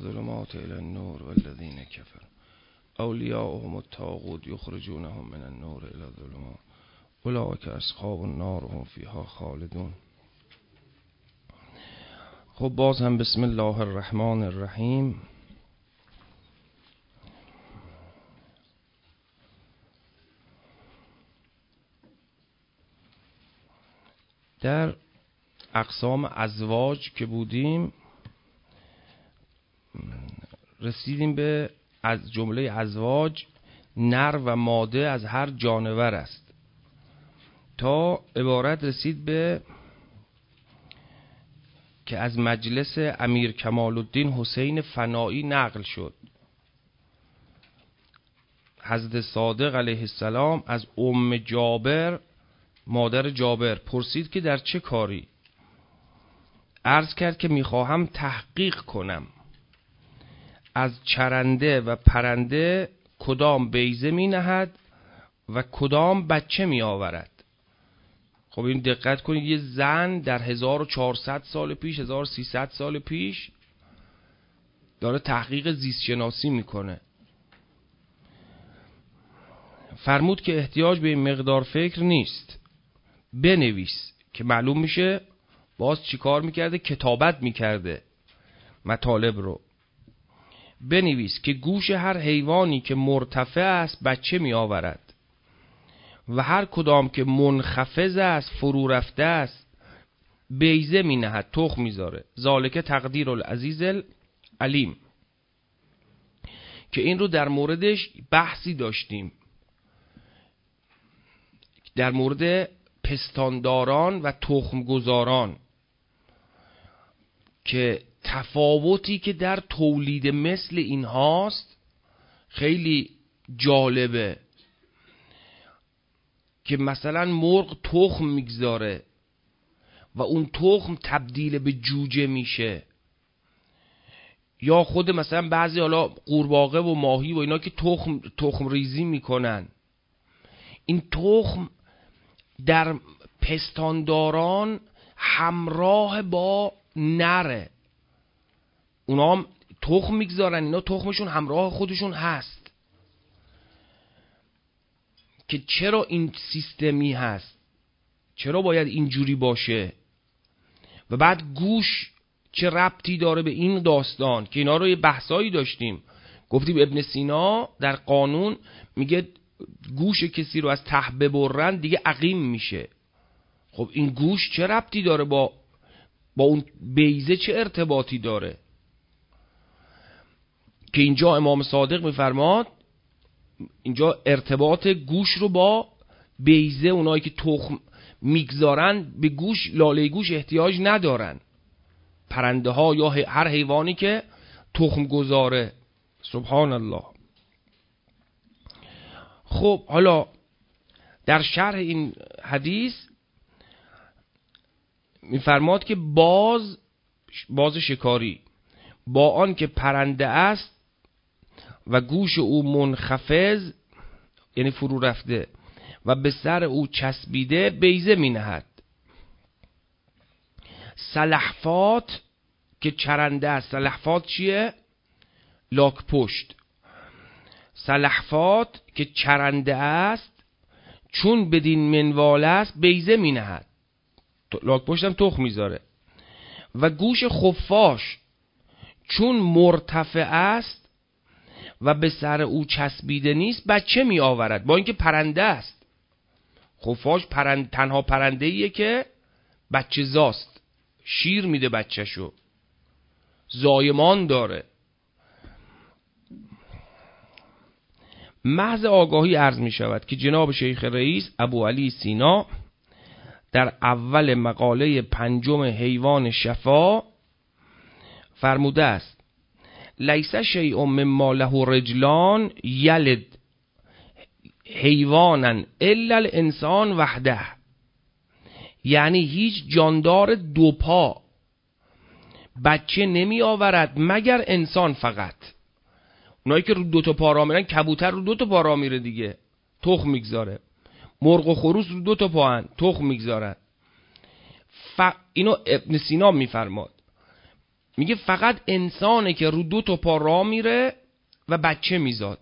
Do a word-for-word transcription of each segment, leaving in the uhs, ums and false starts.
الظلمات الى النور والذین کفروا اولیاؤهم الطاغوت یخرجونهم من النور الى الظلمات اولئک اصحاب النار هم فیها خالدون. خب باز هم بسم الله الرحمن الرحیم. در اقسام ازواج که بودیم رسیدیم به از جمله ازواج نر و ماده از هر جانور است تا عبارت رسید به که از مجلس امیر کمال الدین حسین فنایی نقل شد. حضرت صادق علیه السلام از ام جابر مادر جابر پرسید که در چه کاری؟ عرض کرد که میخواهم تحقیق کنم از چرنده و پرنده کدام بیضه می نهد و کدام بچه می آورد. خب این دقت کنید، یه زن در هزار و چهارصد سال پیش هزار و سیصد سال پیش داره تحقیق زیست شناسی میکنه. فرمود که احتیاج به این مقدار فکر نیست، بنویس. که معلوم میشه باز چی کار میکرده؟ کتابت میکرده مطالب رو. بنویس که گوش هر حیوانی که مرتفع است بچه می آورد و هر کدام که منخفض است فرو رفته است بیضه می نهد، تخم میذاره. ذالک تقدیر العزیز العلیم. که این رو در موردش بحثی داشتیم، در مورد پستانداران و تخمگذاران، که تفاوتی که در تولید مثل این هاست خیلی جالبه. که مثلا مرغ تخم میگذاره و اون تخم تبدیل به جوجه میشه، یا خود مثلا بعضی حالا قورباغه و ماهی و اینا که تخم تخم ریزی میکنن. این تخم در پستانداران همراه با نره، اونا هم تخم میگذارن، اینا تخمشون همراه خودشون هست. که چرا این سیستمی هست، چرا باید اینجوری باشه، و بعد گوش چه ربطی داره به این داستان. که اینا رو یه بحثایی داشتیم، گفتیم ابن سینا در قانون میگه گوش کسی رو از ته ببرن دیگه عقیم میشه. خب این گوش چه ربطی داره با با اون بیضه، چه ارتباطی داره؟ که اینجا امام صادق میفرماد اینجا ارتباط گوش رو با بیضه، اونایی که تخم میگذارن به گوش، لاله گوش احتیاج ندارن، پرنده ها یا هر حیوانی که تخم گذاره. سبحان الله. خب حالا در شرح این حدیث میفرماد که باز باز شکاری با آن که پرنده است و گوش او منخفض یعنی فرو رفته و به سر او چسبیده بیضه می نهد. سلحفات که چرنده است، سلحفات چیه؟ لاک پشت. سلحفات که چرنده است چون بدین منوال است بیضه می نهد، لاک پشت هم تخم میذاره. و گوش خفاش چون مرتفع است و به سر او چسبیده نیست بچه می آورد، با اینکه پرنده است. خفاش پرند، تنها پرنده ایه که بچه زاست، شیر میده بچه‌شو، زایمان داره. محض آگاهی عرض می شود که جناب شیخ رئیس ابو علی سینا در اول مقاله پنجم حیوان شفا فرموده است لیس شیء مما له رجلان یلد حیوانا الا الانسان وحده. یعنی هیچ جاندار دو پا بچه نمی آورد مگر انسان فقط. اونایی که رو دو تا پا راه میرن، کبوتر رو دو تا پا راه میره دیگه، تخم میگذاره. مرغ و خروس رو دو تا پا هن، تخم میگذارن. ف... اینو ابن سینا میفرماد. میگه فقط انسانه که رو دو تا پا راه میره و بچه میزاد.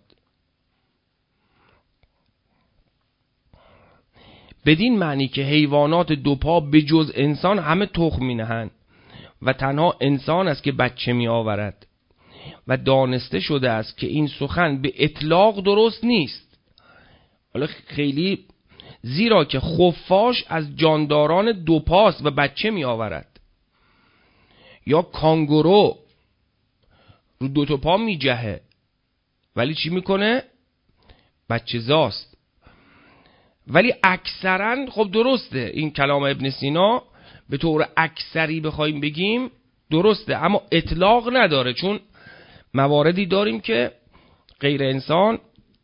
بدین معنی که حیوانات دو پا به جز انسان همه تخم مینهند و تنها انسان است که بچه می آورد و دانسته شده است که این سخن به اطلاق درست نیست. حالا خیلی، زیرا که خفاش از جانداران دو پاست و بچه می آورد، یا کانگورو رو دو تا پا می جهه ولی چی میکنه؟ بچه زاست. ولی اکثرا خب درسته، این کلام ابن سینا به طور اکثری بخوایم بگیم درسته، اما اطلاق نداره، چون مواردی داریم که غیر انسان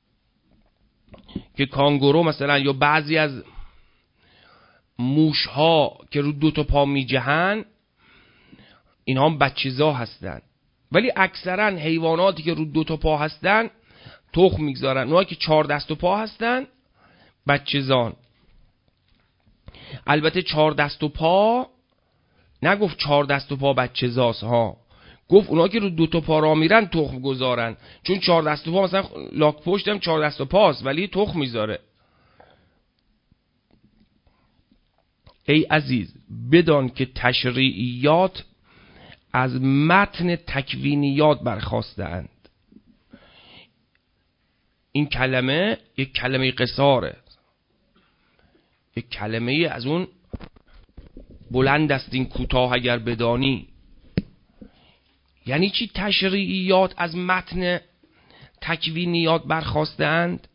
که کانگورو مثلا یا بعضی از موش ها که رو دو تا پا می جهن اینها هم بچه‌زا هستن، ولی اکثرا حیواناتی که رو دو تا پا هستن تخم میگذارن. اونها که چهار دست و پا هستن بچه‌زان. البته چهار دست و پا نگفت چهار دست و پا بچه‌زاست ها، گفت اونا که رو دو تا پا را میرن تخم گذارن، چون چهار دست و پا مثلا لاک پشتم چهار دست و پاست ولی تخم میذاره. ای عزیز بدان که تشریعیات از متن تکوینیات برخاسته اند. این کلمه یک کلمه قصاره، یک کلمه از اون بلند است این کوتاه اگر بدانی. یعنی چی تشریعیات از متن تکوینیات برخاسته اند؟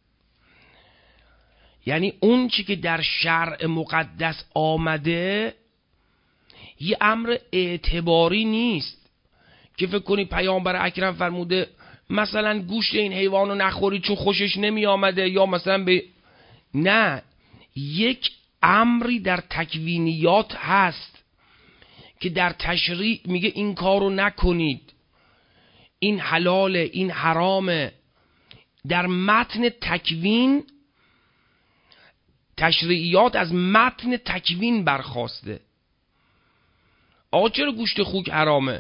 یعنی اون چی که در شرع مقدس آمده یه امر اعتباری نیست که فکر کنی پیامبر اکرم فرموده مثلا گوشت این حیوان رو نخوری چون خوشش نمی آمده، یا مثلا به نه، یک امری در تکوینیات هست که در تشریع میگه این کارو نکنید، این حلاله، این حرامه. در متن تکوین تشریعیات از متن تکوین برخاسته. آقا چرا گوشت خوک حرامه؟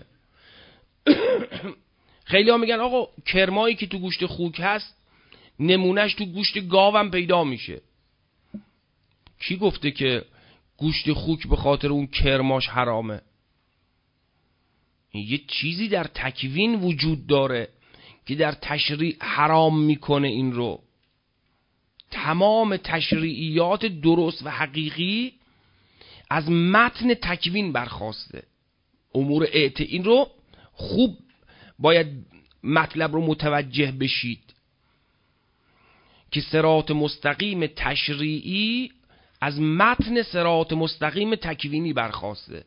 خیلی ها میگن آقا کرمایی که تو گوشت خوک هست نمونهش تو گوشت گاوم پیدا میشه. کی گفته که گوشت خوک به خاطر اون کرماش حرامه؟ یه چیزی در تکوین وجود داره که در تشریع حرام میکنه این رو. تمام تشریعیات درست و حقیقی از متن تکوین برخاسته. امور اعت این رو خوب باید مطلب رو متوجه بشید که صراط مستقیم تشریعی از متن صراط مستقیم تکوینی برخاسته.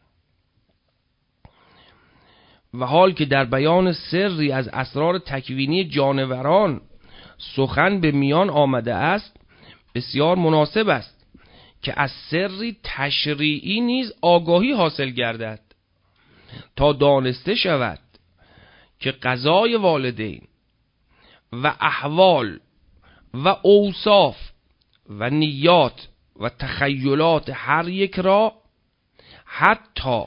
و حال که در بیان سری از اسرار تکوینی جانوران سخن به میان آمده است، بسیار مناسب است که از سری تشریعی نیز آگاهی حاصل گردد تا دانسته شود که قضای والدین و احوال و اوصاف و نیات و تخیلات هر یک را، حتی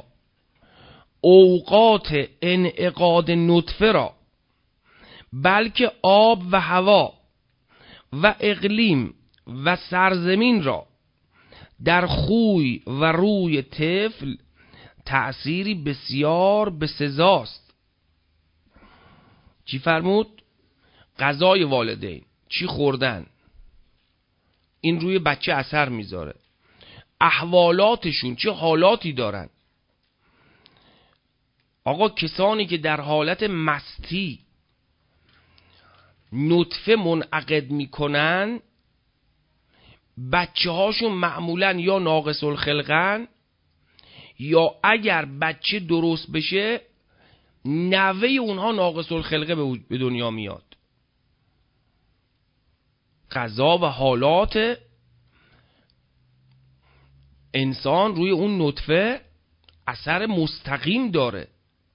اوقات انعقاد نطفه را، بلکه آب و هوا و اقلیم و سرزمین را، در خوی و روی طفل تأثیری بسیار بسزاست. چی فرمود؟ غذای والدین، چی خوردن، این روی بچه اثر میذاره. احوالاتشون چه حالاتی دارن. آقا کسانی که در حالت مستی نطفه منعقد میکنن، بچه هاشون معمولا یا ناقص الخلقن، یا اگر بچه درست بشه نوه اونها ناقص الخلقه به دنیا میاد. قضا و حالات انسان روی اون نطفه اثر مستقیم داره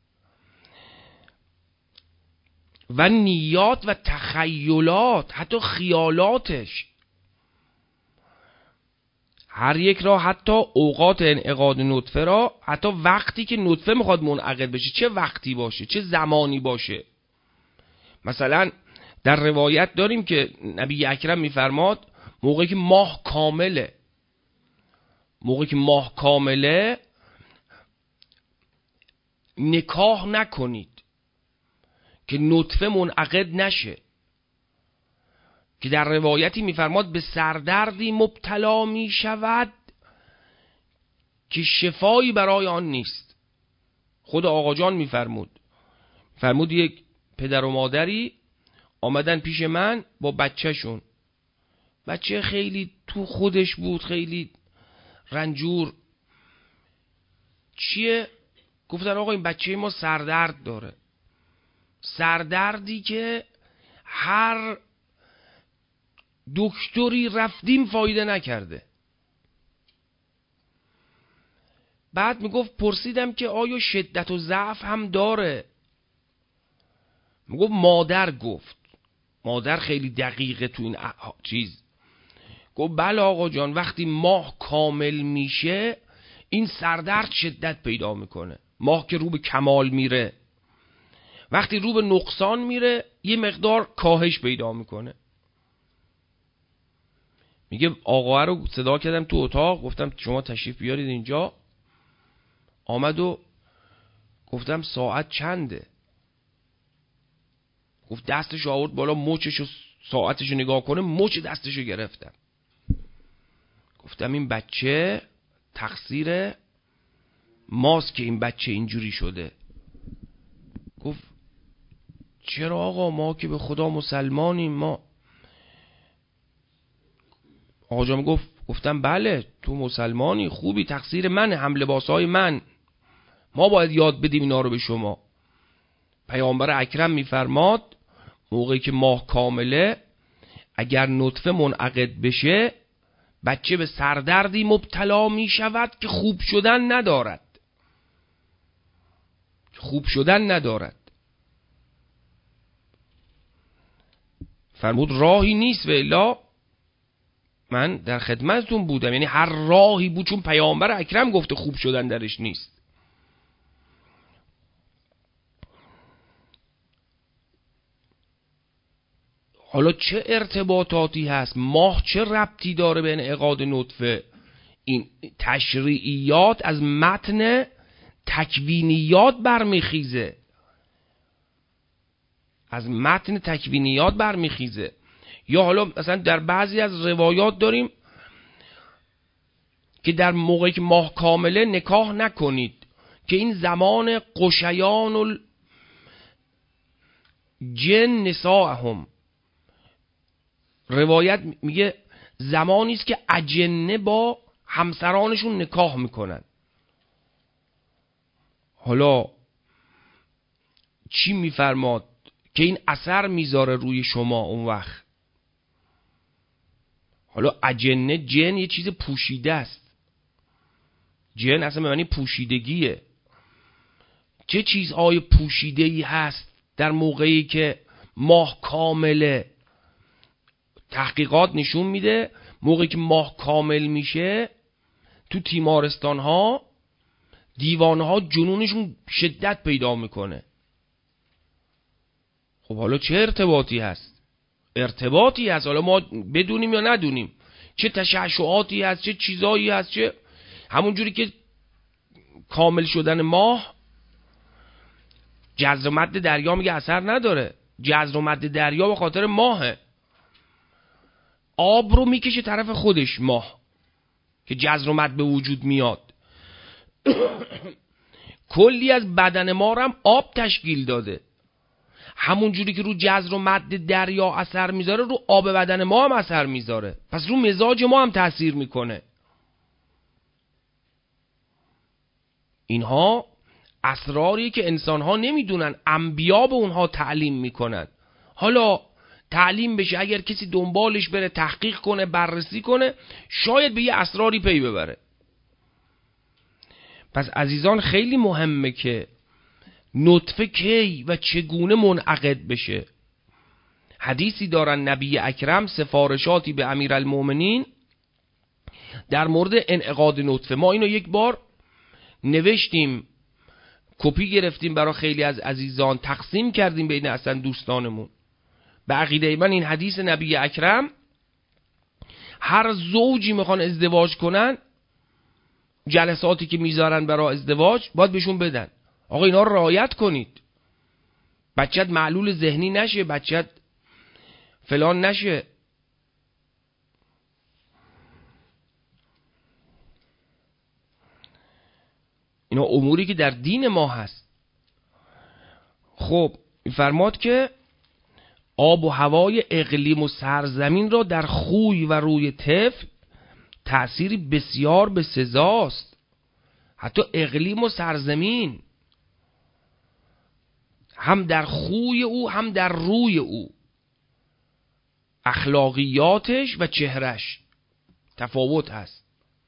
و نیات و تخیلات، حتی خیالاتش، هر یک را حتی اوقات انعقاد نطفه را، حتی وقتی که نطفه میخواد منعقد بشه چه وقتی باشه، چه زمانی باشه. مثلا در روایت داریم که نبی اکرم میفرماد موقعی که ماه کامله، موقعی که ماه کامله نکاح نکنید که نطفه منعقد نشه، که در روایتی میفرماد به سردردی مبتلا میشود که شفایی برای آن نیست. خود آقا جان میفرمود فرمود یک پدر و مادری آمدن پیش من با بچهشون، بچه خیلی تو خودش بود، خیلی رنجور. چیه؟ گفتن آقا این بچه ما سردرد داره، سردردی که هر دکتری رفتیم فایده نکرده. بعد میگفت پرسیدم که آیا شدت و ضعف هم داره؟ میگفت مادر گفت، مادر خیلی دقیقه تو این چیز. گفت بله آقا جان، وقتی ماه کامل میشه این سردرد شدت پیدا میکنه. ماه که رو به کمال میره، وقتی رو به نقصان میره یه مقدار کاهش پیدا میکنه. میگه آقا رو صدا کردم تو اتاق، گفتم شما تشریف بیارید اینجا. آمد و گفتم ساعت چنده؟ گفت دستش آورد بالا، مچش و ساعتش نگاه کنه، مچ دستشو گرفتم. گفتم این بچه تقصیر ماست که این بچه اینجوری شده. گفت چرا آقا، ما که به خدا مسلمانیم. ما آقا جان گفت گفتم بله تو مسلمانی، خوبی، تقصیر منه، هم لباسای من، ما باید یاد بدیم اینا رو به شما. پیامبر اکرم میفرماد موقعی که ماه کامله اگر نطفه منعقد بشه بچه به سردردی مبتلا می شود که خوب شدن ندارد، خوب شدن ندارد. فرمود راهی نیست و الا من در خدمتتون بودم. یعنی هر راهی بود، چون پیامبر اکرم گفته خوب شدن درش نیست. حالا چه ارتباطاتی هست؟ ماه چه ربطی داره به انعقاد نطفه؟ این تشریعیات از متن تکوینیات برمیخیزه، از متن تکوینیات برمیخیزه. یا حالا مثلا در بعضی از روایات داریم که در موقعی که ماه کامله نکاح نکنید که این زمان قشیان الجن نساءهم. روایت میگه زمانی است که اجنه با همسرانشون نکاح میکنن. حالا چی میفرماد که این اثر میذاره روی شما اون وقت؟ حالا اجنه، جن یه چیز پوشیده است، جن اصلا به معنی پوشیدگیه. چه چیزهای پوشیده‌ای هست در موقعی که ماه کامله؟ تحقیقات نشون میده موقعی که ماه کامل میشه تو تیمارستان ها دیوانه ها جنونشون شدت پیدا میکنه. خب حالا چه ارتباطی هست؟ ارتباطی هست، حالا ما بدونیم یا ندونیم. چه تشعشعاتی هست، چه چیزایی هست، چه همون جوری که کامل شدن ماه جزر و مد دریا میگه اثر نداره. جزر و مد دریا به خاطر ماهه، آب رو میکشه طرف خودش ماه که جزر و مد به وجود میاد. کلی از بدن ما رو هم آب تشکیل داده. همون جوری که رو جزر و مد دریا اثر میذاره رو آب بدن ما هم اثر میذاره، پس رو مزاج ما هم تاثیر میکنه. اینها اسراری که انسان ها نمیدونن، انبیا به اونها تعلیم میکنن. حالا تعلیم بشه، اگر کسی دنبالش بره تحقیق کنه، بررسی کنه، شاید به یه اسراری پی ببره. پس عزیزان خیلی مهمه که نطفه کی و چگونه منعقد بشه. حدیثی دارن نبی اکرم، سفارشاتی به امیرالمومنین در مورد انعقاد نطفه ما اینو یک بار نوشتیم، کپی گرفتیم برای خیلی از عزیزان، تقسیم کردیم بین اصلا دوستانمون. به عقیده من این حدیث نبی اکرم، هر زوجی میخوان ازدواج کنن، جلساتی که میذارن برای ازدواج باید بهشون بدن آقا اینا رو رعایت کنید، بچت معلول ذهنی نشه، بچت فلان نشه. اینا اموری که در دین ما هست. خب فرماد که آب و هوای اقلیم و سرزمین را در خوی و روی طفل تأثیری بسیار به سزاست. حتی اقلیم و سرزمین، هم در خوی او هم در روی او، اخلاقیاتش و چهرش تفاوت هست.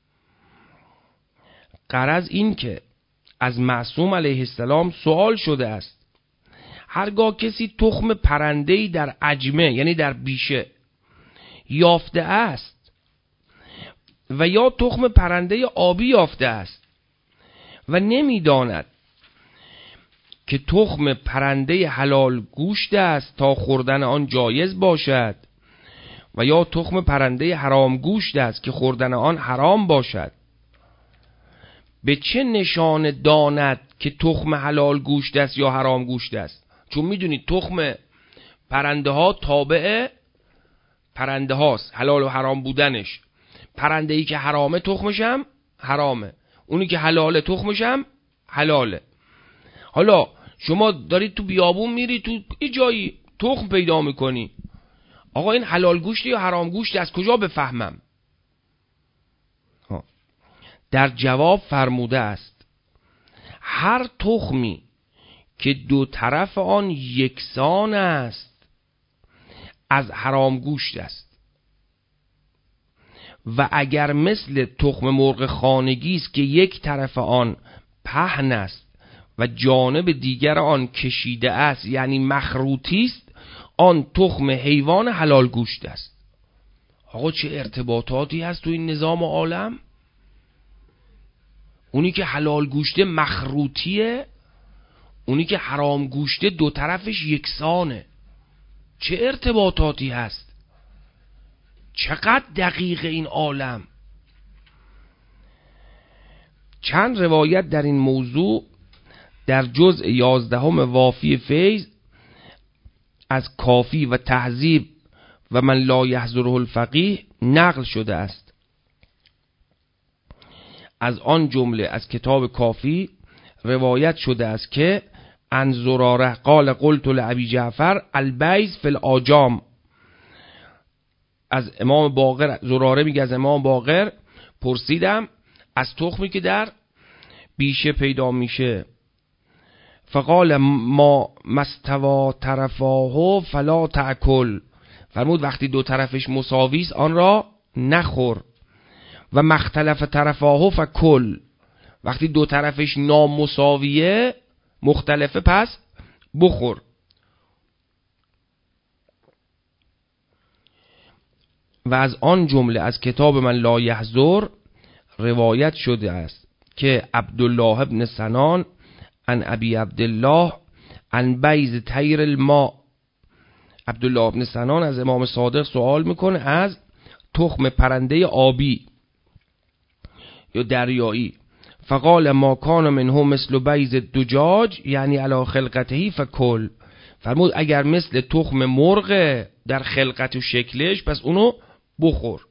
غرض این که از معصوم علیه السلام سوال شده است هرگاه کسی تخم پرنده‌ای در عجمه یعنی در بیشه یافته است و یا تخم پرنده آبی یافته است و نمیداند که تخم پرنده حلال گوشت است تا خوردن آن جایز باشد و یا تخم پرنده حرام گوشت است که خوردن آن حرام باشد، به چه نشانه داند که تخم حلال گوشت است یا حرام گوشت است؟ چون میدونید تخم پرنده ها تابع پرنده هاست، حلال و حرام بودنش. پرنده ای که حرامه تخمش هم حرامه، اونی که حلاله تخمش هم حلاله. حالا شما دارید تو بیابون میری، تو یه جایی تخم پیدا میکنی، آقا این حلال گوشت یا حرام گوشت از کجا بفهمم؟ در جواب فرموده است هر تخمی که دو طرف آن یکسان است از حرام گوشت است و اگر مثل تخم مرغ خانگی است که یک طرف آن پهن است و جانب دیگر آن کشیده است یعنی مخروطی است، آن تخم حیوان حلال گوشت است. آقا چه ارتباطاتی هست تو این نظام عالم؟ اونی که حلال گوشته مخروطیه، اونی که حرام گوشته دو طرفش یکسانه. چه ارتباطاتی هست؟ چقدر دقیق این عالم. چند روایت در این موضوع در جزء یازدهم وافی فیض از کافی و تهذیب و من لا یحضره الفقیه نقل شده است. از آن جمله از کتاب کافی روایت شده است که عن زراره قال قلت لابی جعفر البیض فی الاجام. از امام باقر، زراره میگه از امام باقر پرسیدم از تخمی که در بیشه پیدا میشه، فقال ما مستوا طرفاه فلا تأکل، فرمود وقتی دو طرفش مساوی است آن را نخور، و مختلف طرفاه فکل، وقتی دو طرفش نامساویه مختلفه پس بخور. و از آن جمله از کتاب من لا یحضر روایت شده است که عبدالله ابن سنان عن ابی عبدالله عن بیض طیر الماء، عبدالله ابن سنان از امام صادق سوال میکنه از تخم پرنده آبی یا دریایی، فقال ما کان منه مثل بیض الدجاج یعنی علی خلقته فکل، فرمود اگر مثل تخم مرغ در خلقت و شکلش پس اونو بخور.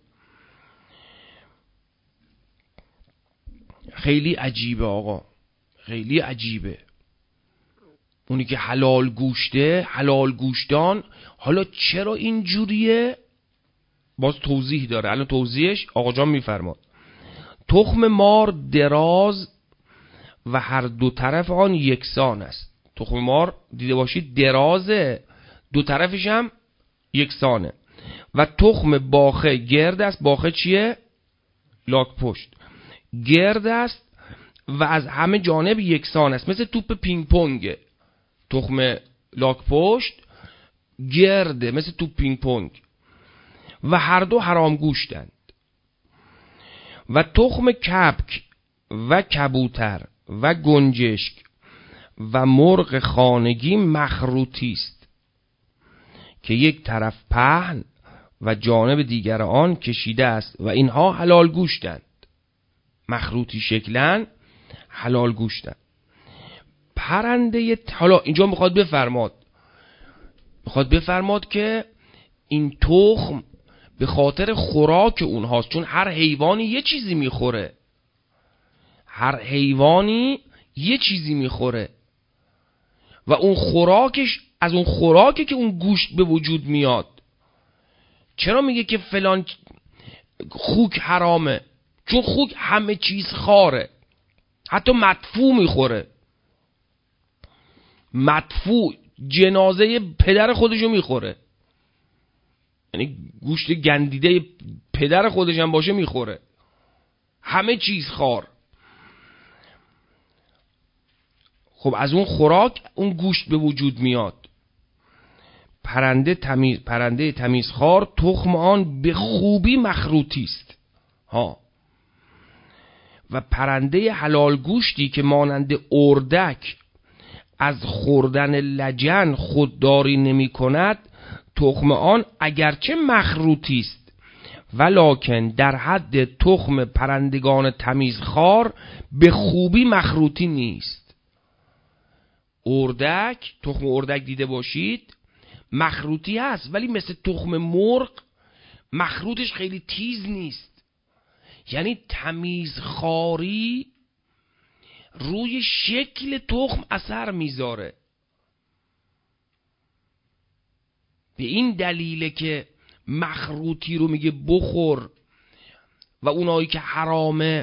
خیلی عجیبه آقا، خیلی عجیبه. اونی که حلال گوشته، حلال گوشتان، حالا چرا این جوریه؟ باز توضیح داره. الان توضیحش آقا جان میفرماد تخم مار دراز و هر دو طرف آن یکسان است. تخم مار دیده باشید درازه، دو طرفش هم یکسانه. و تخم باخه گرد است. باخه چیه؟ لاک پشت. گرد است و از همه جانب یکسان است، مثل توپ پینگ پونگ. تخم لاک پشت گرده مثل توپ پینگ پونگ و هر دو حرام گوشتند. و تخم کبک و کبوتر و گنجشک و مرغ خانگی مخروطی است که یک طرف پهن و جانب دیگر آن کشیده است و اینها حلال گوشتند. مخروطی شکلن، حلال گوشتند. پرنده، حالا اینجا میخواد بفرماد میخواد بفرماد که این تخم به خاطر خوراک اونهاست، چون هر حیوانی یه چیزی میخوره، هر حیوانی یه چیزی میخوره و اون خوراکش از اون خوراکی که اون گوشت به وجود میاد. چرا میگه که فلان خوک حرامه؟ چون خوک همه چیز خاره، حتی مدفوع میخوره. مدفوع جنازه پدر خودشو میخوره، یعنی گوشت گندیده پدر خودش هم باشه میخوره. همه چیز خار. خب از اون خوراک اون گوشت به وجود میاد. پرنده تمیز پرنده تمیزخوار تخم آن به خوبی مخروطی است ها. و پرنده حلال گوشتی که مانند اردک از خوردن لجن خودداری نمی کند، تخم آن اگرچه مخروطی است ولکن در حد تخم پرندگان تمیزخوار به خوبی مخروطی نیست. اردک، تخم اردک دیده باشید، مخروطی هست ولی مثل تخم مرغ مخروطش خیلی تیز نیست. یعنی تمیزخواری روی شکل تخم اثر میذاره. به این دلیله که مخروطی رو میگه بخور و اونایی که حرامه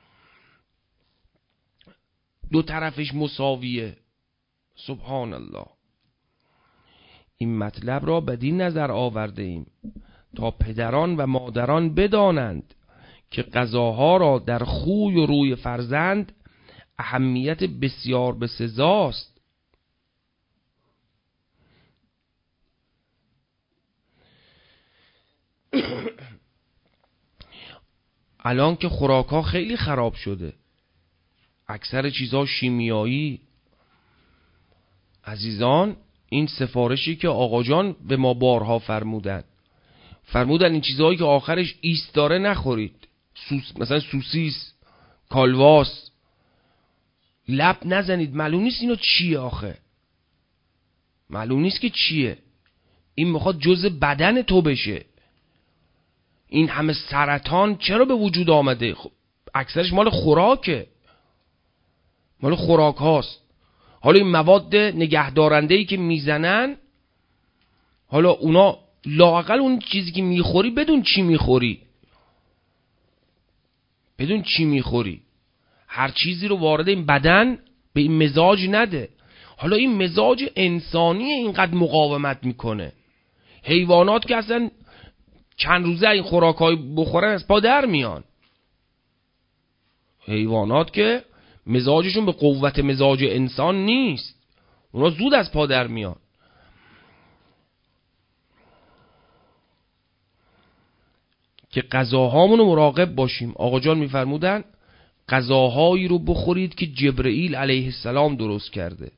دو طرفش مساویه. سبحان الله. این مطلب را بدین نظر آورده ایم تا پدران و مادران بدانند که غذاها را در خوی و روی فرزند اهمیت بسیار بسزاست. الان که خوراک ها خیلی خراب شده، اکثر چیزها شیمیایی. عزیزان، این سفارشی که آقا جان به ما بارها فرمودن فرمودن این چیزهایی که آخرش ایست داره نخورید. سوس، مثلا سوسیس، کالواس، لب نزنید. معلوم نیست اینو چیه، آخه معلوم نیست که چیه. این میخواد جزء بدن تو بشه. این همه سرطان چرا به وجود آمده؟ خب اکثرش مال خوراکه، مال خوراک هاست. حالا این مواد نگهدارنده‌ای که میزنن، حالا اونا لااقل اون چیزی که میخوری بدون چی میخوری، بدون چی میخوری. هر چیزی رو وارد این بدن به این مزاج نده. حالا این مزاج انسانی اینقدر مقاومت میکنه. حیوانات که اصلا چند روزه این خوراکای بخورن از پا در میان. حیوانات که مزاجشون به قوت مزاج انسان نیست، اونا زود از پا در میان. که غذاهامون رو مراقب باشیم. آقا جان میفرمودن غذاهایی رو بخورید که جبرئیل علیه السلام درست کرده.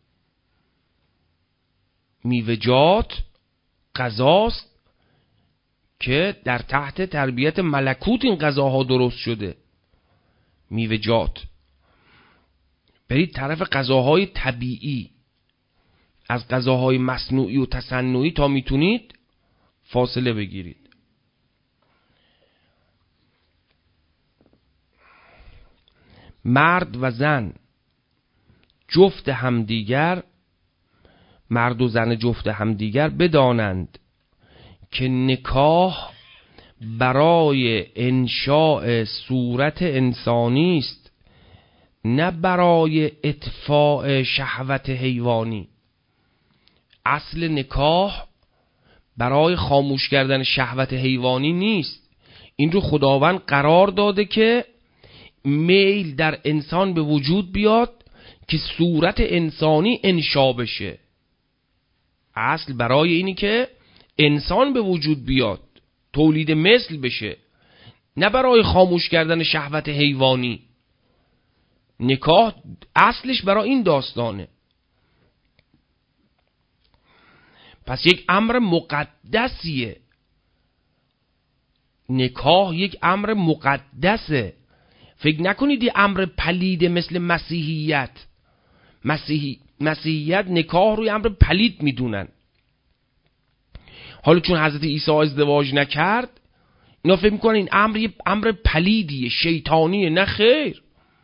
میوه‌جات غذاست که در تحت تربیت ملکوت این غذاها درست شده. میوه‌جات. برید طرف غذاهای طبیعی. از غذاهای مصنوعی و تصنعی تا میتونید فاصله بگیرید. مرد و زن جفت همدیگر، مرد و زن جفت همدیگر بدانند که نکاح برای انشاء صورت انسانی است، نه برای اطفاء شهوت حیوانی. اصل نکاح برای خاموش کردن شهوت حیوانی نیست. این رو خداوند قرار داده که میل در انسان به وجود بیاد که صورت انسانی انشا بشه. اصل برای اینی که انسان به وجود بیاد، تولید مثل بشه، نه برای خاموش کردن شهوت حیوانی. نکاح اصلش برای این داستانه. پس یک امر مقدسیه. نکاح یک امر مقدسه. فکر نکنید یه امر پلیده مثل مسیحیت. مسیحی مسیحیت نکاح رو یه امر پلید میدونن. حالا چون حضرت عیسی ازدواج نکرد اینا فکر میکنن این امر یه امر پلیدیه، شیطانیه. نه خیر،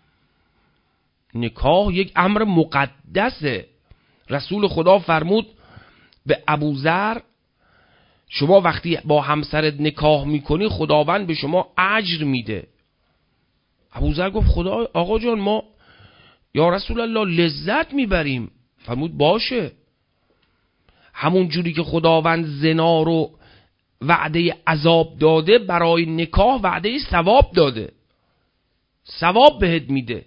نکاح یک امر مقدسه. رسول خدا فرمود به ابوذر شما وقتی با همسرت نکاح میکنی خداوند به شما اجر میده. ابوذر گفت خدا آقا جان ما یا رسول الله لذت میبریم. فرمود باشه، همون جوری که خداوند زنا رو وعده عذاب داده برای نکاح وعده ثواب داده، ثواب بهت میده.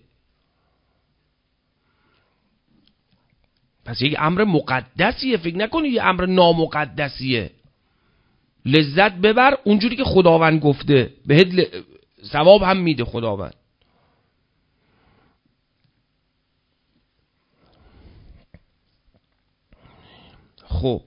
پس یک امر مقدسیه، فکر نکنی یه امر نامقدسیه. لذت ببر اونجوری که خداوند گفته، بهت ل... ثواب هم میده خداوند. خب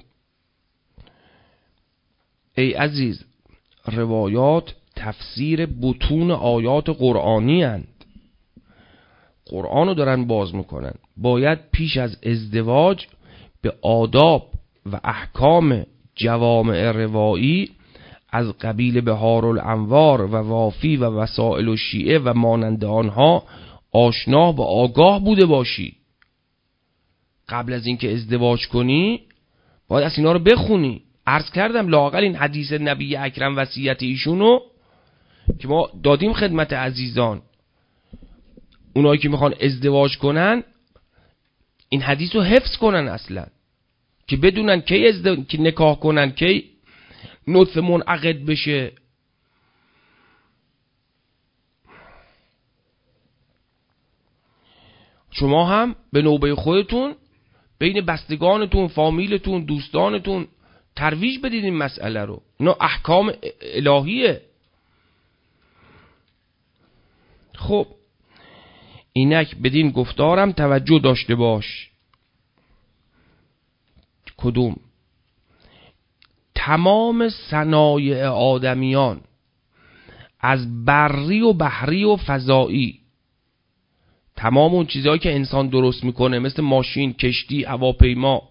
ای عزیز، روایات تفسیر بطون آیات قرآنی هند. قرآن رو دارن باز میکنن. باید پیش از ازدواج به آداب و احکام جوامع روایی از قبیل بهار الانوار و وافی و وسائل الشیعه و مانند آنها آشنا و آگاه بوده باشی. قبل از اینکه ازدواج کنی باید از اینا رو بخونی. عرض کردم لااقل این حدیث نبی اکرم وصیت ایشونو که ما دادیم خدمت عزیزان، اونایی که میخوان ازدواج کنن این حدیث رو حفظ کنن اصلا، که بدونن کی ازدواج که نکاح کنن، کی نطفه منعقد بشه. شما هم به نوبه خودتون بین بستگانتون، فامیلتون، دوستانتون ترویج بدید این مسئله رو. اینا احکام الهیه. خب اینک بدین گفتارم توجه داشته باش. کدوم؟ تمام صنایع آدمیان از بری و بحری و فضایی، تمام اون چیزهایی که انسان درست میکنه مثل ماشین، کشتی، هواپیما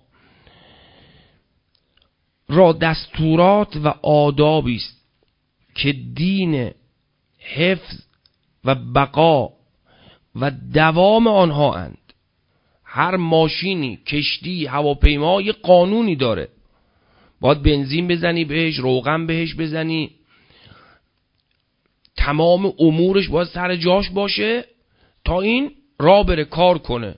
را دستورات و آدابی است که دین حفظ و بقا و دوام آنها اند. هر ماشینی، کشتی، هواپیما یه قانونی داره. باید بنزین بزنی بهش، روغن بهش بزنی، تمام امورش باید سر جاش باشه تا این راه بره کار کنه.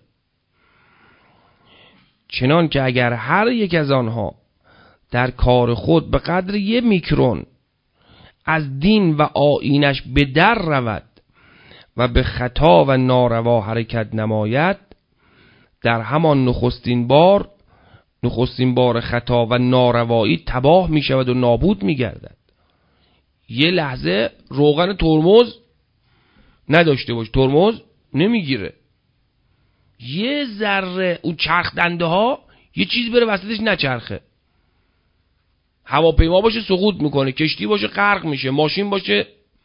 چنان که اگر هر یک از آنها در کار خود به قدر یک میکرون از دین و آیینش به در رود و به خطا و ناروا حرکت نماید، در همان نخستین بار نخستین بار خطا و ناروایی تباه می شود و نابود می گردد. یه لحظه روغن ترمز نداشته باش، ترمز نمیگیره. یه ذره اون چرخ دنده ها یه چیز بره وسطش نچرخه. هواپیما باشه سقوط میکنه، کشتی باشه غرق میشه، ماشین باشه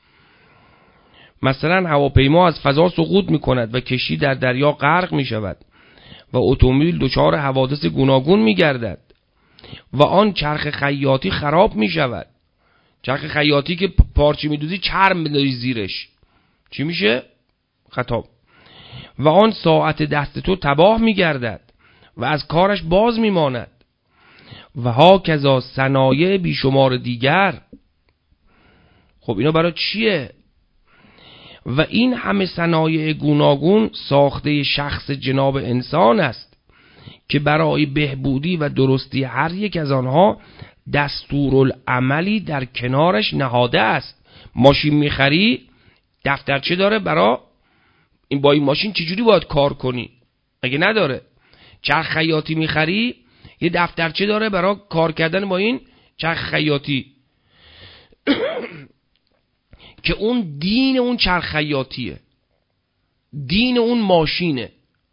مثلا هواپیما از فضا سقوط میکند و کشتی در دریا غرق میشود و اتومبیل دچار حوادث گوناگون میگردد و آن چرخ خیاطی خراب میشود. چرخ خیاطی که پارچه میدوزی چرم بداری زیرش، چی میشه؟ خطاب. و آن ساعت دست تو تباه میگردد و از کارش باز میماند و ها کذا صنایع بیشمار دیگر. خب اینا برای چیه؟ و این همه صنایع گوناگون ساخته شخص جناب انسان است که برای بهبودی و درستی هر یک از آنها دستورالعملی در کنارش نهاده است. ماشین میخری دفترچه داره برای این با این ماشین چجوری باید کار کنی، اگه نداره. چرخ خیاطی میخری یه دفترچه داره برای کار کردن با این چرخ خیاطی که اون دین اون چرخیاتیه، دین اون ماشینه.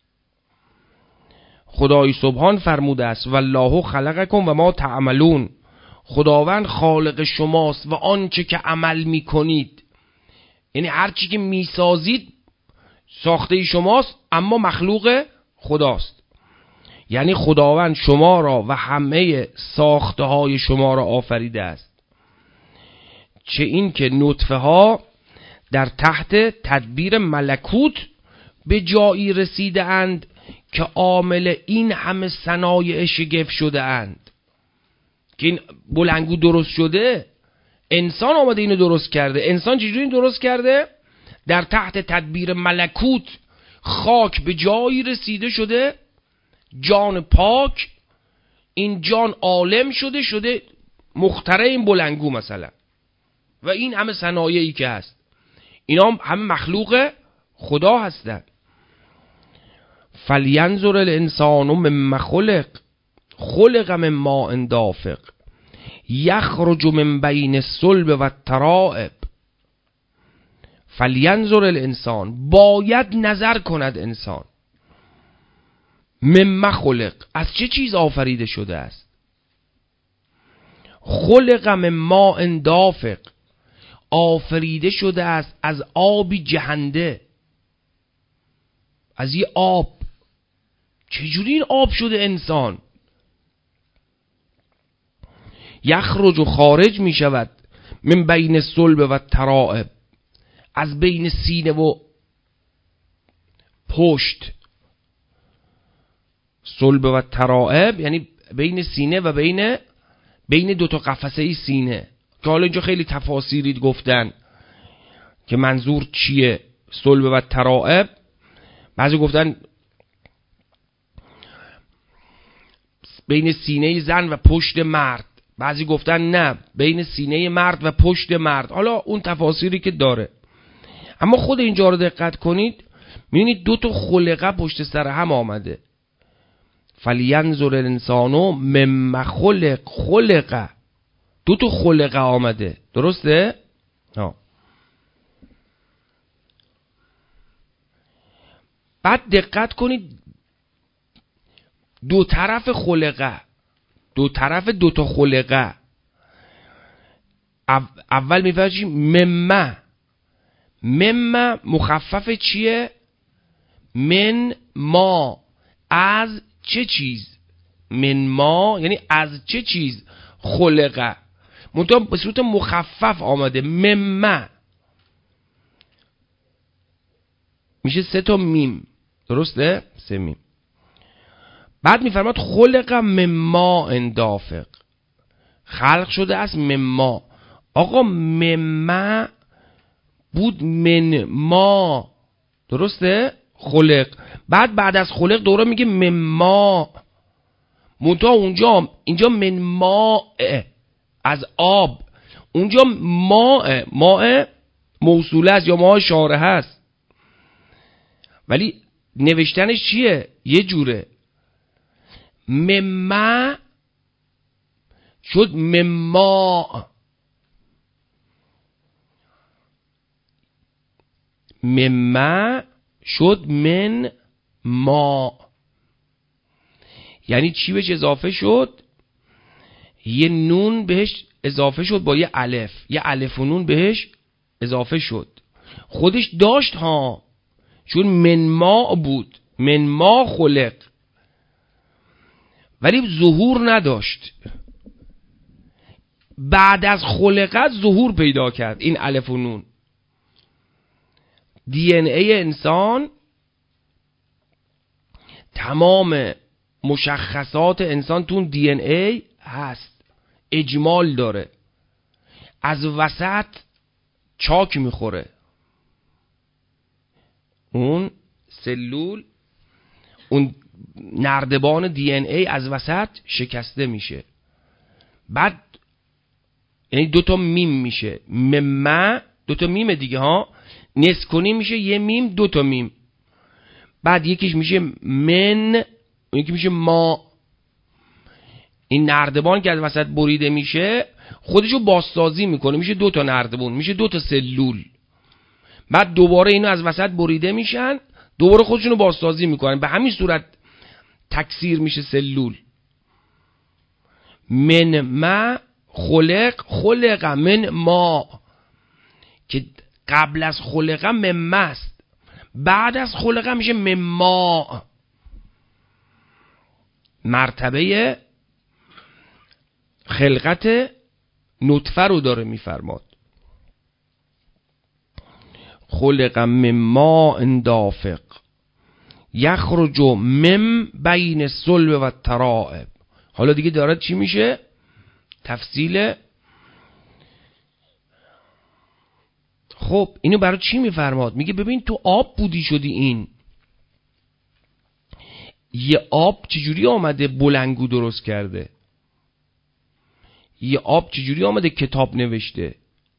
خدای سبحان فرموده است والله خلقکم و ما تعملون، خداوند خالق شماست و آنچه که عمل میکنید، یعنی هر چی که میسازید ساخته شماست اما مخلوق خداست. یعنی خداوند شما را و همه ساخته های شما را آفریده است، چه این که نطفه ها در تحت تدبیر ملکوت به جایی رسیده اند که عامل این همه صنایع شگفت شده اند. که این بلنگو درست شده، انسان آمده اینو درست کرده. انسان چجوری این درست کرده؟ در تحت تدبیر ملکوت خاک به جایی رسیده شده، جان پاک، این جان عالم شده شده مخترع این بلنگو مثلا، و این همه صنایعی که هست اینا همه مخلوق خدا هستند. فلینظر الانسان مما خلق خلق من ماء دافق یخرج من بین الصلب و الترائب. فلینظر الانسان، باید نظر کند انسان، مما خلق، از چه چیز آفریده شده است. خلق من ماء دافق، آفریده شده است از آبی جهنده، از یه آب. چجوری این آب شده انسان؟ یخرج و خارج می شود من بین الصلب و الترائب، از بین سینه و پشت. صلب و ترائب یعنی بین سینه و بین بین دو تا قفسه سینه، که حالا اینجا خیلی تفاسیری گفتن که منظور چیه صلب و ترائب. بعضی گفتن بین سینه زن و پشت مرد، بعضی گفتن نه بین سینه مرد و پشت مرد. حالا اون تفاسیری که داره، اما خود اینجا رو دقت کنید میبینید دو تا خلقه پشت سر هم آمده. فلینظر الانسان مما خلق، خلقه، دو تا خلقه آمده، درسته؟ ها. بعد دقت کنید دو طرف خلقه، دو طرف دو تا خلقه. اول میفرشیم مما، مما مخفف چیه؟ من ما، از چه چیز؟ من ما یعنی از چه چیز خلقه، منطقه به صورت مخفف آمده. مما میشه سه تا میم، درسته؟ سه میم. بعد میفرماد خلق مما دافق، خلق شده از مما. آقا مما بود من ما، درسته؟ خلق. بعد بعد از خلق دوره میگه مما، منتها اونجا اینجا من ماء از آب، اونجا ماء ماء موصوله است یا ماء شارحه است، ولی نوشتنش چیه؟ یه جوره. مما شد مما، مما شد من ما. یعنی چی بهش اضافه شد؟ یه نون بهش اضافه شد با یه الف، یه الف و نون بهش اضافه شد. خودش داشت ها، چون من ما بود، من ما خلق، ولی ظهور نداشت. بعد از خلقت ظهور پیدا کرد این الف و نون. دی ان ای انسان، تمام مشخصات انسان تو دی ان ای هست، اجمال داره. از وسط چاک میخوره، اون سلول، اون نردبان دی ان ای از وسط شکسته میشه. بعد یعنی دوتا میم میشه، مما دوتا میم دیگه ها، نصف کنی میشه یه میم دوتا میم. بعد یکیش میشه من، یکی میشه ما. این نردبان که از وسط بریده میشه خودشو بازسازی میکنه، میشه دوتا نردبان، میشه دوتا سلول. بعد دوباره اینو از وسط بریده میشن، دوباره خودشونو بازسازی میکنن. به همین صورت تکثیر میشه سلول. من ما خلق، خلق من ما، که قبل از خلق مما است، بعد از خلق میشه مما. مرتبه خلقت نطفه رو داره میفرماد. خلق مما اندافق یخرج من بین الصلب و الترائب. حالا دیگه داره چی میشه؟ تفصیل. خب اینو برای چی میفرماد؟ میگه ببین تو آب بودی شدی، این یه آب چجوری آمده بلنگو درست کرده؟ یه آب چجوری آمده کتاب نوشته؟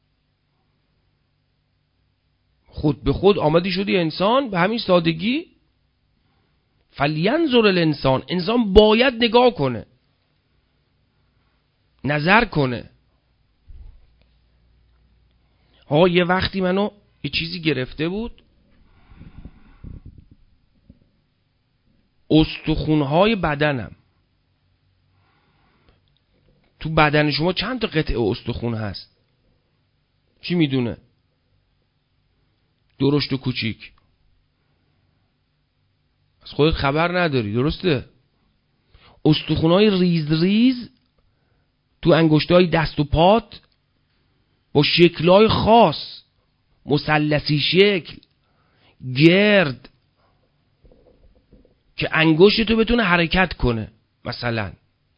خود به خود آمدی شدی انسان، به همین سادگی. فلینظر الانسان، انسان باید نگاه کنه، نظر کنه. ها یه وقتی منو یه چیزی گرفته بود، استخونهای بدنم. تو بدن شما چند تا قطعه استخون هست؟ چی میدونه؟ درشت و کوچیک. از خودت خبر نداری، درسته؟ استخونهای ریز ریز تو انگشتای دست و پات با شکلهای خاص، مثلثی شکل، گرد، که انگشت تو بتونه حرکت کنه. مثلا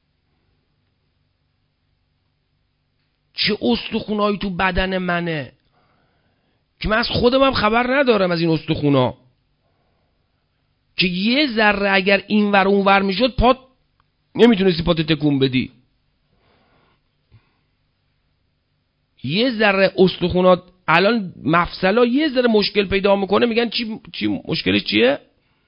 چه استخونایی تو بدن منه که من از خودم هم خبر ندارم از این استخونا، که یه ذره اگر این ور اون ور میشد پات نمیتونستی پات تکون بدی. یه ذره استخونات الان مفصلا یه ذره مشکل پیدا میکنه، میگن چی چی مشکلش چیه؟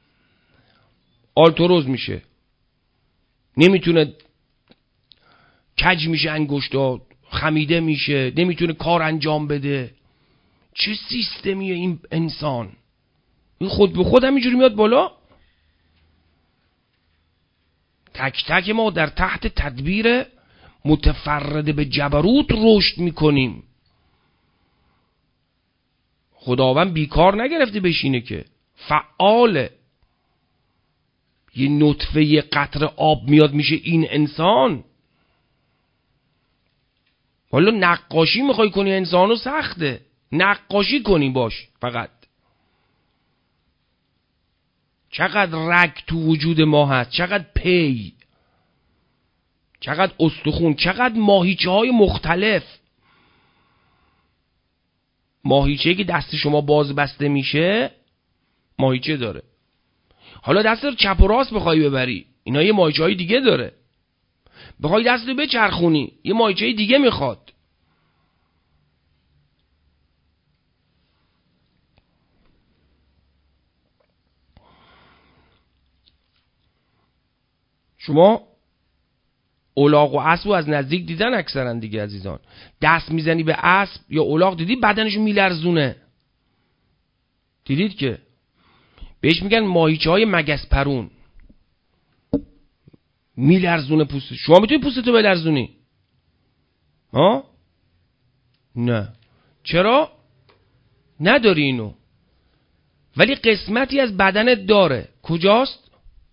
آرتروز میشه، نمیتونه، کج میشه، انگشتا خمیده میشه، نمیتونه کار انجام بده. چه سیستمیه این انسان؟ این خود به خود همینجوری میاد بالا. تک تک ما در تحت تدبیر متفرد به جبروت رشد میکنیم. خداوند بیکار نگرفته بشینه، که فعاله. یه نطفه یه قطره آب میاد میشه این انسان. حالا نقاشی میخوای کنی انسانو سخته، نقاشی کنی باش. فقط چقدر رگ تو وجود ما هست، چقدر پی، چقدر استخون، چقدر ماهیچه های مختلف. ماهیچه که دست شما باز بسته میشه ماهیچه داره. حالا دست رو چپ و راست بخوای ببری، اینا یه ماهیچه های دیگه داره. بخوای دست رو بچرخونی یه ماهیچه های دیگه میخواد. شما الاغ و اسب از نزدیک دیدن اکثرا دیگه عزیزان. دست میزنی به اسب یا الاغ، دیدی بدنشو میلرزونه؟ دیدید که بهش میگن ماهیچه های مگس پرون، میلرزونه پوست. شما میتونی پوستتو بلرزونی؟ ها؟ نه. چرا؟ نداری اینو. ولی قسمتی از بدنت داره. کجاست؟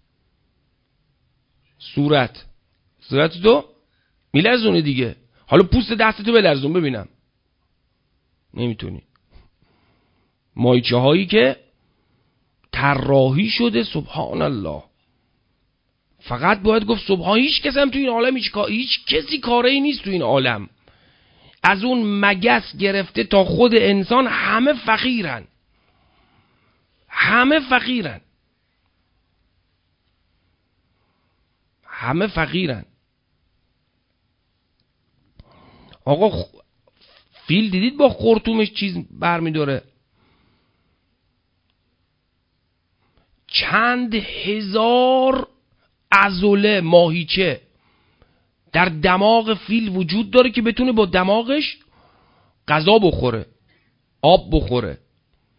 صورت. صورت تو میلرزونه دیگه. حالا پوست دستتو بلرزون ببینم. نمیتونی. ماهیچه هایی که طراحی شده، سبحان الله، فقط باید گفت سبحان. هیچ کسی هم تو این عالم هیچ, هیچ کسی کاری نیست تو این عالم. از اون مگس گرفته تا خود انسان همه فقیرن، همه فقیرن، همه فقیرن. آقا فیل دیدید با خرطومش چیز برمیداره؟ چند هزار عضله ماهیچه در دماغ فیل وجود داره که بتونه با دماغش غذا بخوره، آب بخوره.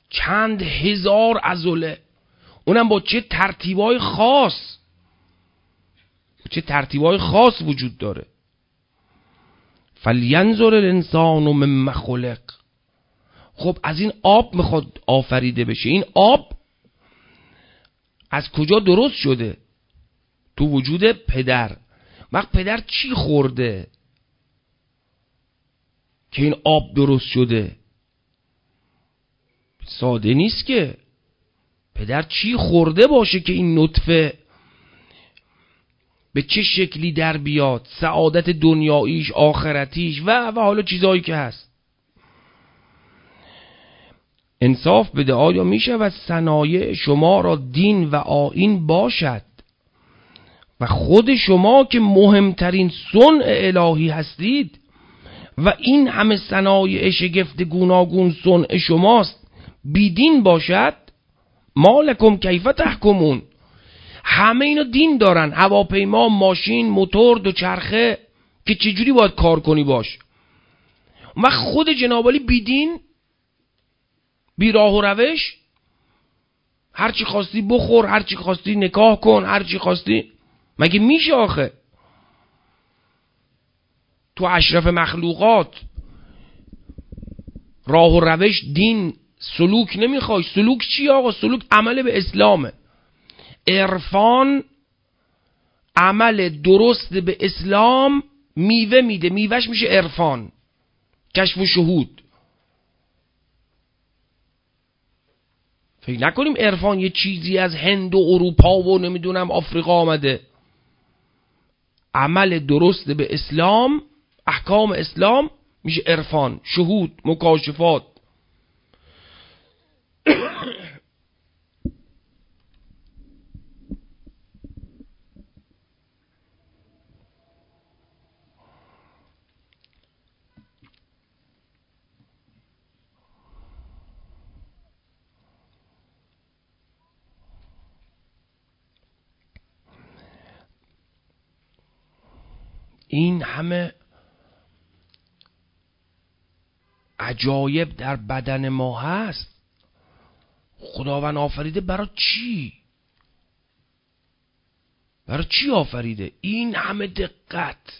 چند هزار عضله، اونم با چه ترتیبای خاص، چه ترتیبای خاص وجود داره. فلینظر الانسان مما خلق. خب از این آب میخواد آفریده بشه. این آب از کجا درست شده؟ تو وجود پدر. وقت پدر چی خورده که این آب درست شده؟ ساده نیست که. پدر چی خورده باشه که این نطفه به چه شکلی در بیاد، سعادت دنیاییش، آخرتیش و و حالا چیزایی که هست. انصاف بده، آیا می شود صنایع شما را دین و آیین باشد و خود شما که مهمترین صنع الهی هستید و این همه صنایع شگفت گوناگون صنع شماست بیدین باشد؟ ما لکم کیف تحکمون. همه اینا دین دارن، هواپیما، ماشین، موتور، دوچرخه، که چجوری باید کار کنی باش. و خود جناب علی بیدین، بی راه و روش، هرچی خواستی بخور، هرچی خواستی نکاح کن، هرچی خواستی. مگه میشه آخه؟ تو اشرف مخلوقات راه و روش، دین، سلوک نمیخوای؟ سلوک چی آقا؟ سلوک عمل به اسلامه. عرفان عمل درست به اسلام میوه میده، میوهش میشه عرفان، کشف و شهود. فکر نکنیم عرفان یه چیزی از هند و اروپا و نمیدونم آفریقا آمده. عمل درست به اسلام، احکام اسلام میشه عرفان، شهود، مکاشفات. این همه عجایب در بدن ما هست، خداوند آفریده برای چی؟ برای چی آفریده؟ این همه دقت،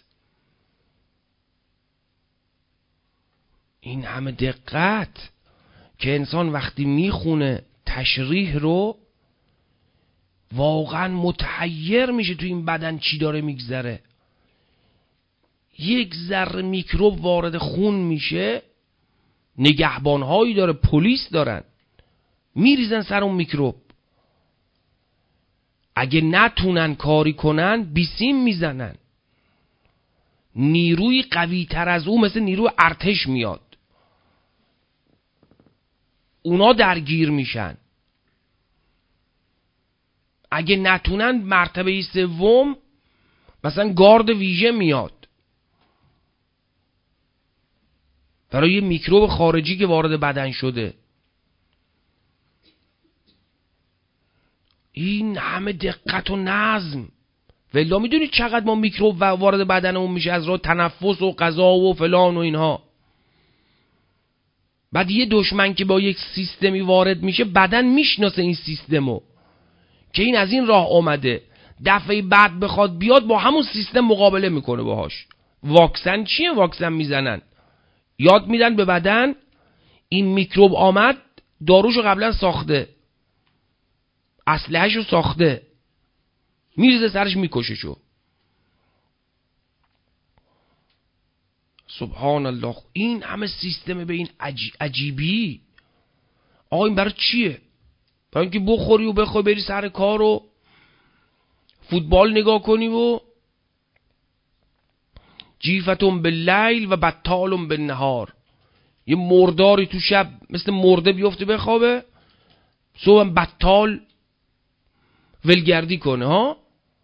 این همه دقت که انسان وقتی میخونه تشریح رو واقعا متحیر میشه تو این بدن چی داره میگذره. یک ذره میکروب وارد خون میشه، نگهبانهایی داره، پلیس دارن، میریزن سر اون میکروب. اگه نتونن کاری کنن بیسیم میزنن. نیروی قوی تر از اون مثل نیروی ارتش میاد، اونا درگیر میشن. اگه نتونن مرتبه سوم مثلا گارد ویژه میاد برای یه میکروب خارجی که وارد بدن شده. این همه دقت و نظم. ولی میدونید چقدر ما میکروب وارد بدنمون میشه از راه تنفس و غذا و فلان و اینها. بعد یه دشمن که با یک سیستمی وارد میشه، بدن میشناسه این سیستمو که این از این راه اومده، دفعه بعد بخواد بیاد با همون سیستم مقابله میکنه باهاش. واکسن چیه؟ واکسن میزنن، یاد میدن به بدن این میکروب آمد، داروشو قبلا ساخته، اسلحه‌شو ساخته، میرزه سرش میکششو. سبحان الله. این همه سیستم به این عجیبی. آقا این برای چیه؟ برای اینکه بخوری و بخوای بری سر کار و فوتبال نگاه کنی و جیفتون باللیل و بطالون بالنهار. یه مرداری تو شب مثل مرده بیفته بخوابه، صبح بطال ولگردی کنه ها.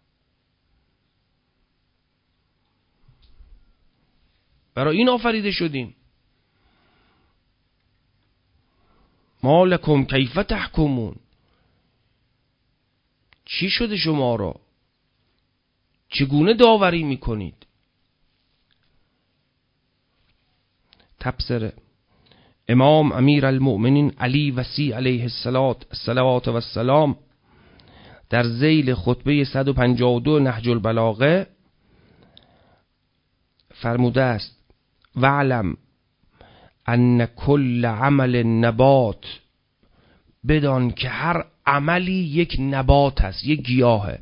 برای این آفریده شدیم. ما لکم کیف تحکمون. چی شده شما را؟ چگونه داوری میکنید؟ تبصره: امام امیر المؤمنین علی وصی علیه الصلوات و السلام در ذیل خطبه صد و پنجاه و دو نهج البلاغه فرموده است وعلم ان کل عمل نبات، بدان که هر عملی یک نبات است، یک گیاهه.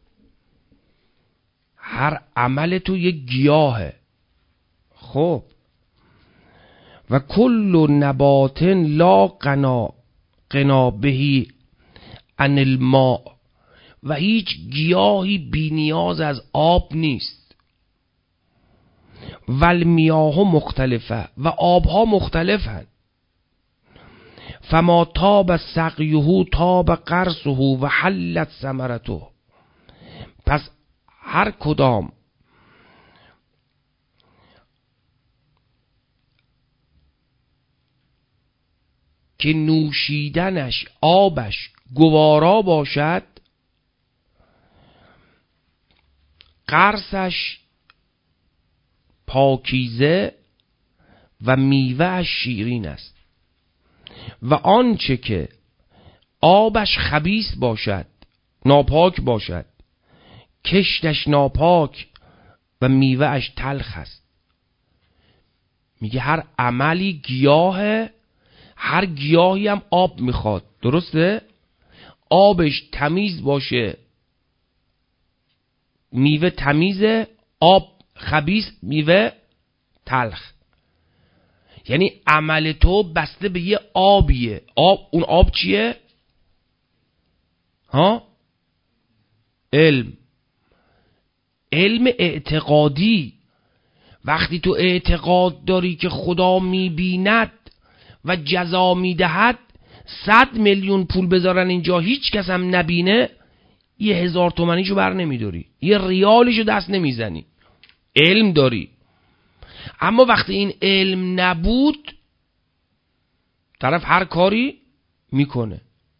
هر عمل تو یک گیاهه. خب و کل نبات لا قنا قنا بهی عن الماء، و هیچ گیاهی بی نیاز از آب نیست. والمیاه مختلفه، و آبها مختلفن. فما تاب سقیه تاب قرصه و حلت ثمرته. پس هر کدام که نوشیدنش آبش گوارا باشد، قرصش پاکیزه و میوهش شیرین است. و آنچه که آبش خبیث باشد، ناپاک باشد، کشتش ناپاک و میوهش تلخ است. میگه هر عملی گیاه، هر گیاهی هم آب میخواد، درسته؟ آبش تمیز باشه، میوه تمیزه، آب خبیث، میوه تلخ. یعنی عمل تو بسته به یه آبیه. آب، اون آب چیه؟ ها؟ علم. علم اعتقادی. وقتی تو اعتقاد داری که خدا میبیند و جزا میدهد، صد میلیون پول بذارن اینجا هیچ کس هم نبینه، یه هزار تومنیشو بر نمیداری، یه ریالشو دست نمیزنی. علم داری. اما وقتی این علم نبود، طرف هر کاری میکنه.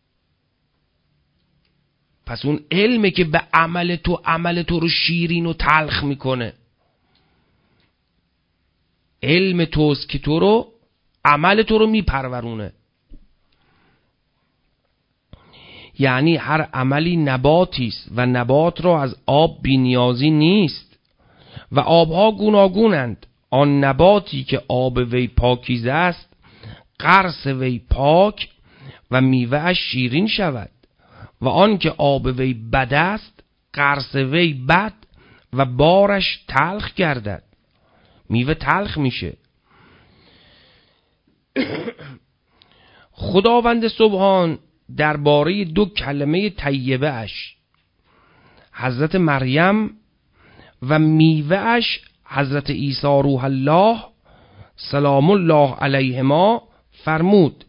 پس اون علمه که به عمل تو عمل تو رو شیرین و تلخ میکنه. علم توست که تو رو، عمل تو رو میپرورونه. یعنی هر عملی نباتی است و نبات را از آب بی‌نیازی نیست و آبها گوناگونند. آن نباتی که آب وی پاکیزه است، قرص وی پاک و میوه‌اش شیرین شود، و آن که آب وی بد است، قرص وی بد و بارش تلخ گردد، میوه تلخ میشه. خداوند سبحان درباره دو کلمه طیبه اش، حضرت مریم و میوه اش حضرت عیسی روح الله سلام الله علیهما فرمود.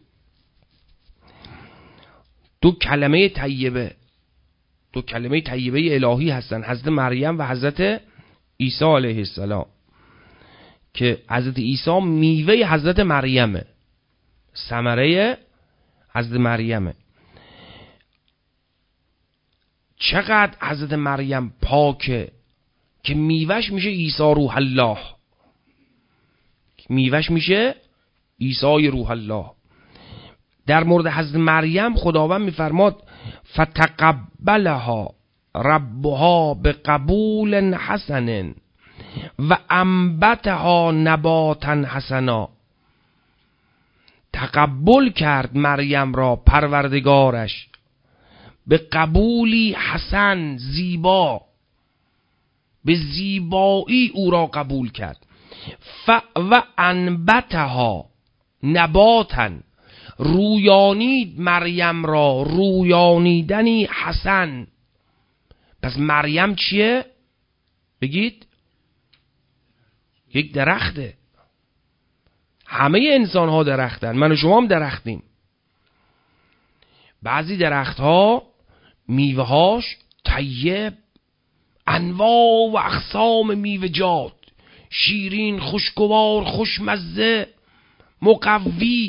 دو کلمه طیبه، دو کلمه طیبه الهی هستن، حضرت مریم و حضرت عیسی علیه السلام، که حضرت عیسی میوه حضرت مریمه، ثمره حضرت مریمه. چقدر حضرت مریم پاکه که میوهش میشه عیسی روح الله، میوهش میشه عیسی روح الله. در مورد حضرت مریم خداوند میفرماد فتقبلها ربها بقبول حسن و انبتها نباتا حسنا. تقبل کرد مریم را پروردگارش به قبولی حسن، زیبا، به زیبایی او را قبول کرد. ف و انبتها نباتا، رویانید مریم را رویانیدنی حسن. پس مریم چیه؟ بگید. یک درخته. همه انسان ها درختن، من و شما هم درختیم. بعضی درخت ها میوه هاش طیب، انواع و اقسام میوه‌جات، شیرین، خوشگوار، خوشمزه، مقوی.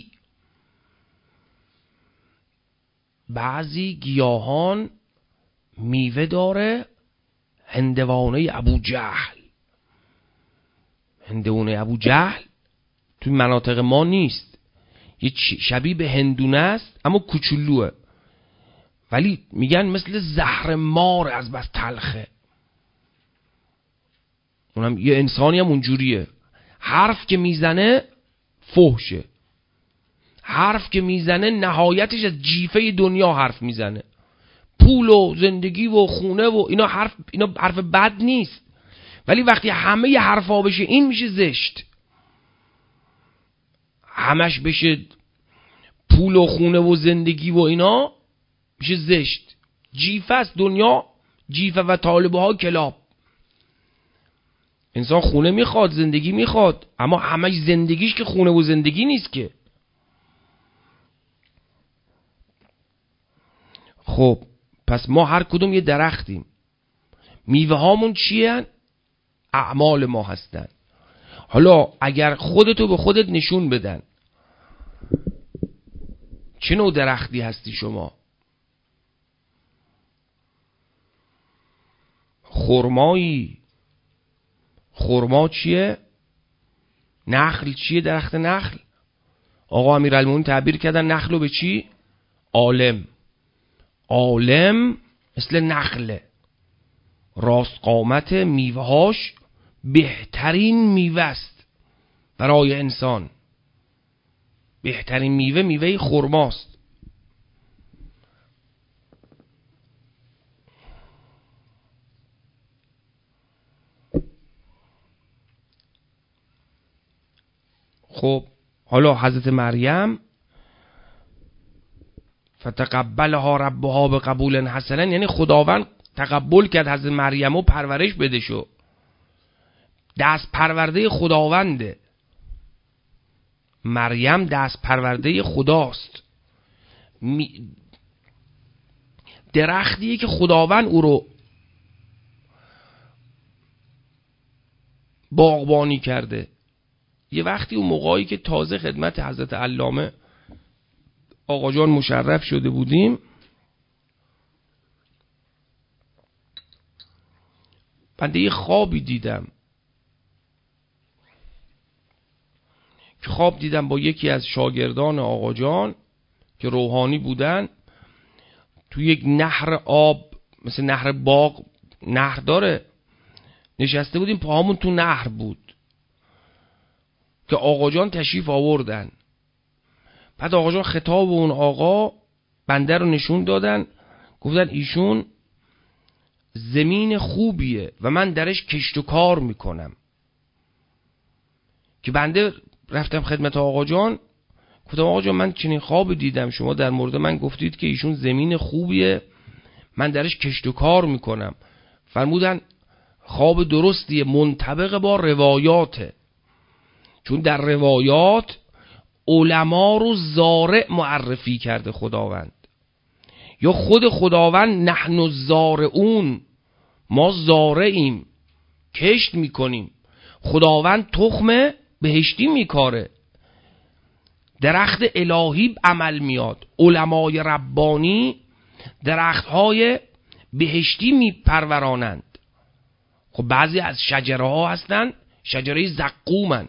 بعضی گیاهان میوه داره هندوانه ابو جهل. هندوانه ابو جهل توی مناطق ما نیست، یه شبیه به هندونه است اما کوچولوه، ولی میگن مثل زهر مار از بس تلخه. اونم یه انسانی هم اونجوریه، حرف که میزنه فحشه، حرف که میزنه نهایتش از جیفه دنیا حرف میزنه، پول و زندگی و خونه و اینا حرف اینا حرف بد نیست، ولی وقتی همه ی حرفا بشه این میشه زشت، همش بشه پول و خونه و زندگی و اینا میشه زشت. جیفه است دنیا، جیفه و طالبه ها کلاب. انسان خونه میخواد، زندگی میخواد، اما همش زندگیش که خونه و زندگی نیست که. خب پس ما هر کدوم یه درختیم، میوه هامون چیه؟ اعمال ما هستن. حالا اگر خودتو به خودت نشون بدن چه نوع درختی هستی شما؟ خرمایی. خرما چیه؟ نخل چیه؟ درخت نخل. آقا امیرالمومنین تعبیر کردن نخلو به چی؟ عالم. عالم مثل نخله، راست قامت، میوهاش بهترین میوه است برای انسان. بهترین میوه میوه خرماست. خب حالا حضرت مریم فتقبلها ربها به قبول حسن، یعنی خداوند تقبل کرد حضرت مریم و پرورش بده شو. دست پرورده خداونده. مریم دست پرورده خداست. می... درختیه که خداوند او رو باغبانی کرده. یه وقتی اون موقعی که تازه خدمت حضرت علامه آقا جان مشرف شده بودیم، بنده یه خوابی دیدم که خواب دیدم با یکی از شاگردان آقا جان که روحانی بودن، تو یک نهر آب مثل نهر باغ، نهر داره، نشسته بودیم، پاهامون تو نهر بود که آقا جان تشریف آوردن. بعد آقا جان خطاب اون آقا بنده رو نشون دادن، گفتن ایشون زمین خوبیه و من درش کشت و کار میکنم. که بنده رفتم خدمت آقا جان، گفتم آقا جان من چنین خواب دیدم، شما در مورد من گفتید که ایشون زمین خوبیه من درش کشت و کار میکنم. فرمودن خواب درستیه، منطبق با روایاته، چون در روایات علما رو زارع معرفی کرده خداوند، یا خود خداوند نحن الزارعون، ما زارعیم، کشت میکنیم. خداوند تخم بهشتی میکاره، درخت الهی عمل میاد. علمای ربانی درختهای بهشتی میپرورانند. خب بعضی از شجره ها هستن شجره زقومن،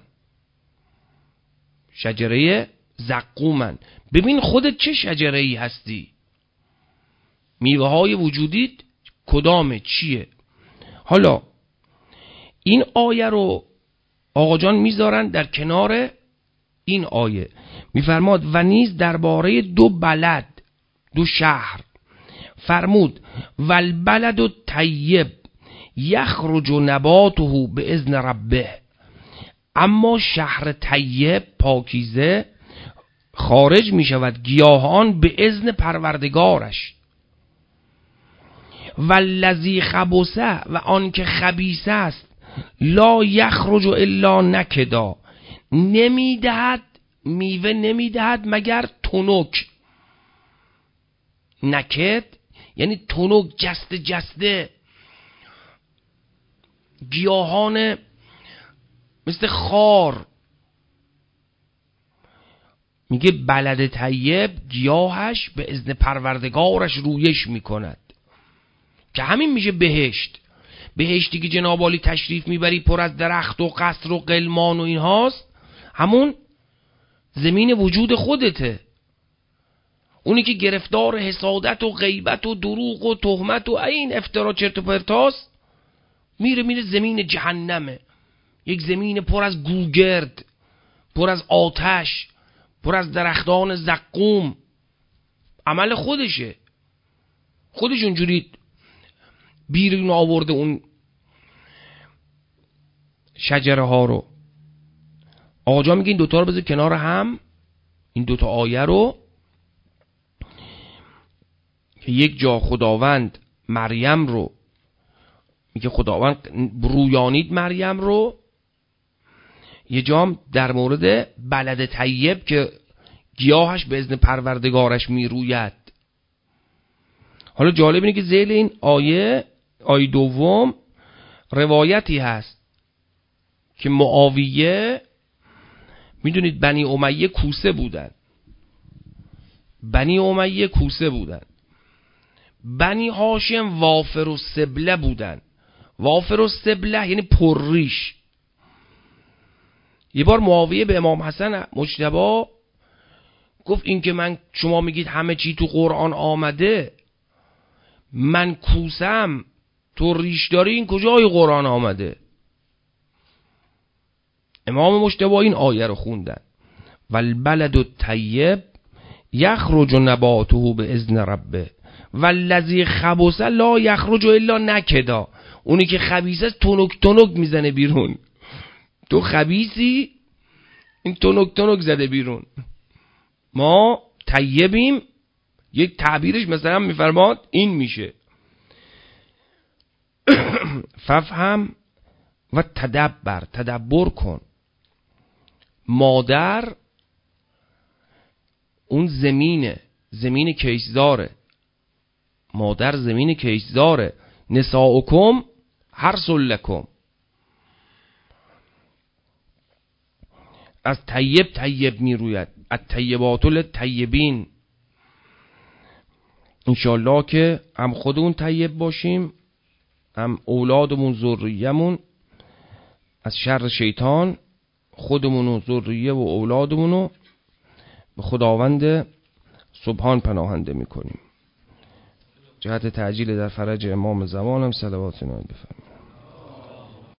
شجره زقومن. ببین خودت چه شجره ای هستی، میوه های وجودیت کدامه، چیه؟ حالا این آیه رو آقا جان میذارن در کنار این آیه، میفرماد و نیز درباره دو بلد، دو شهر فرمود والبلد الطیب یخرج نباته باذن ربه، اما شهر طیب پاکیزه خارج می شود گیاهان به اذن پروردگارش. والذی خبث، و آن که خبیث است، لا یخرج الا نکدا، نمیدهد میوه نمیدهد مگر تنک. نکد یعنی تنک، جسته جسته، گیاهان مثل خار. میگه بلد طیب گیاهش به اذن پروردگارش رویش میکند، که همین میشه بهشت. بهشتی که جناب عالی تشریف میبری پر از درخت و قصر و قلمان و این هاست، همون زمین وجود خودته. اونی که گرفتار حسادت و غیبت و دروغ و تهمت و این افترا چرت و پرتاست، میره میره زمین جهنمه، یک زمین پر از گوگرد، پر از آتش، پر از درختان زقوم. عمل خودشه، خودش اونجوری بیرون آورده اون شجره ها رو. آقا جان میگه این دوتا رو بذار کنار هم، این دوتا آیه رو که یک جا خداوند مریم رو میگه خداوند رویانید مریم رو، یه جام در مورد بلد طیب که گیاهش به اذن پروردگارش میروید. حالا جالب اینه که ذیل این آیه آیه دوم روایتی هست که معاویه، میدونید بنی امیه کوسه بودن، بنی امیه کوسه بودن، بنی هاشم وافر و سبله بودن. وافر و سبله یعنی پرریش. یه بار معاویه به امام حسن مجتبی گفت این که من شما میگید همه چی تو قرآن آمده، من کوسم تو ریش داری، این کجای قرآن آمده؟ امام مجتبی این آیه رو خوندن والبلد الطیب یخرج نباته باذن ربه والذی خبث لا یخرج الا نکدا. اونی که خبیثه تونک تونک میزنه بیرون. تو خبیثی، این تونک تونک زده بیرون. ما طیبیم، یک تعبیرش مثلا میفرماد این میشه ففهم و تدبر، تدبر کن. مادر اون زمینه، زمین کیسداره، مادر زمین کیسداره. نساؤکم حرث لکم. از طیب طیب میروید، از طیبات للطیبین. انشالله که هم خودمون طیب باشیم، هم اولادمون ذریه‌مون از شر شیطان، خودمون و ذریه و اولادمونو به خداوند سبحان پناهنده میکنیم. جهت تعجیل در فرج امام زمانم صلوات نام بفرمایید.